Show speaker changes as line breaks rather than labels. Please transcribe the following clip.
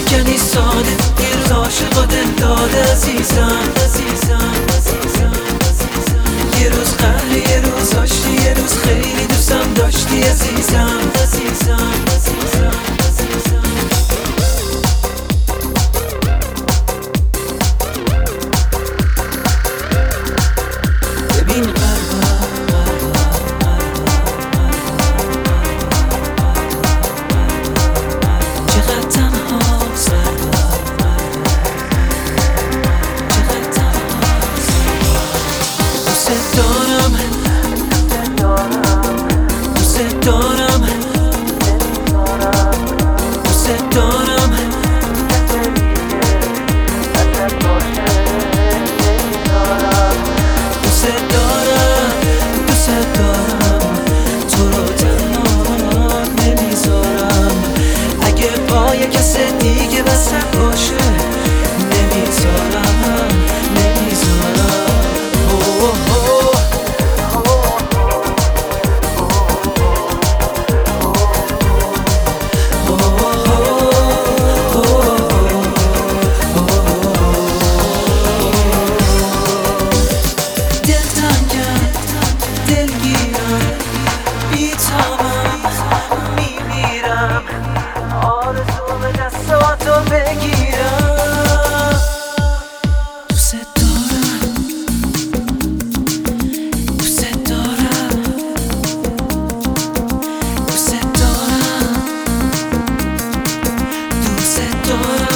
شکنی ساده، یه روز عاشق و دل داده عزیزم. یه روز قهری، یه روز آشتی، یه روز خیلی دوستم داشتی عزیزم. ببین چقدر تنهاست، دوست دارم، دوست دارم، دوست دارم، دوست دارم، دوست دارم، تو رو تنها نمیذارم. اگه پای کس دیگه وسط باشه نمیذارم، نمیذارم. دلتنگم، دلگیرم، بی‌تابم، میمیرم، آرزوم دستاتو بگیرم. دوست دارم، دوست دارم، دوست دارم، دوست دارم.